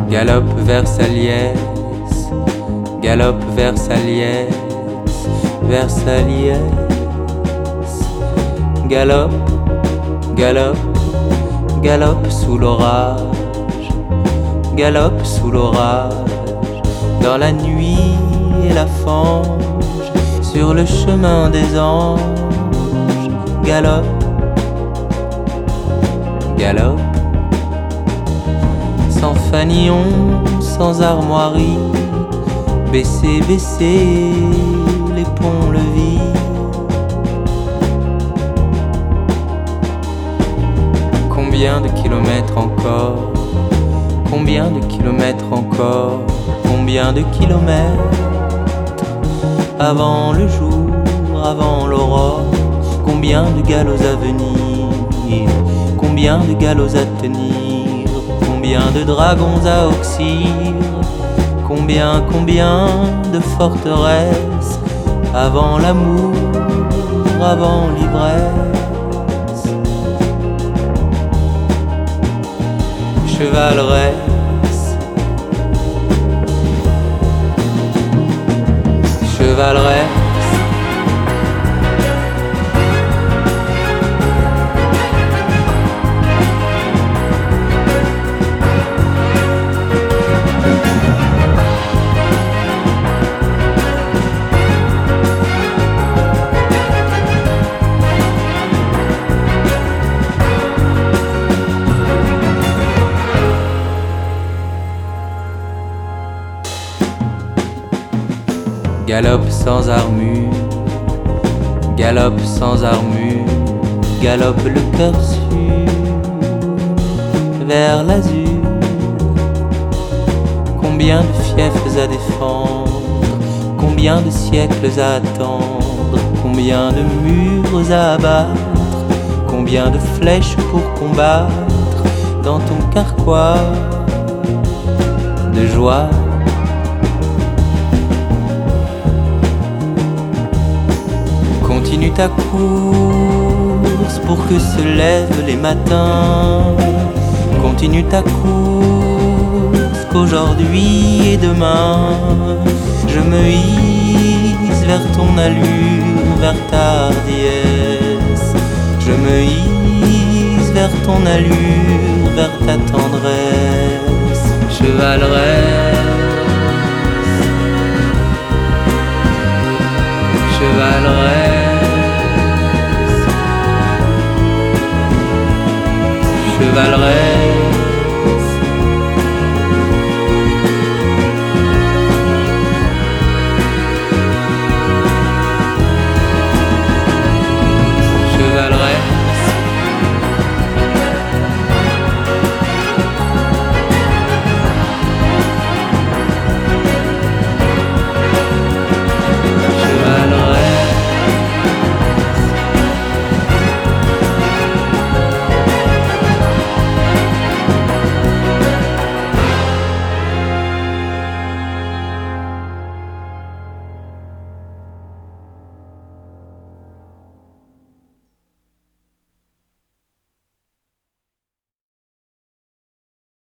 Galope Versaliès, galope Versaliès, Versaliès. Galope, galope, galope sous l'orage, galope sous l'orage, dans la nuit et la fange, sur le chemin des anges. Galope, galope, sans fanion, sans armoirie, baissez, baissez les ponts-levis. Combien de kilomètres encore? Combien de kilomètres encore? Combien de kilomètres avant le jour, avant l'aurore? Combien de galops à venir? Combien de galops à tenir? Combien de dragons à oxyre? Combien, combien de forteresses avant l'amour, avant l'ivresse? Chevaleresse, chevaleresse. Galope sans armure, galope sans armure, galope le cœur sûr vers l'azur. Combien de fiefs à défendre, combien de siècles à attendre, combien de murs à abattre, combien de flèches pour combattre dans ton carquois de joie. Continue ta course pour que se lèvent les matins. Continue ta course qu'aujourd'hui et demain je me hisse vers ton allure, vers ta hardiesse. Je me hisse vers ton allure, vers ta tendresse. Chevaleresse, chevaleresse. Chevaleresse.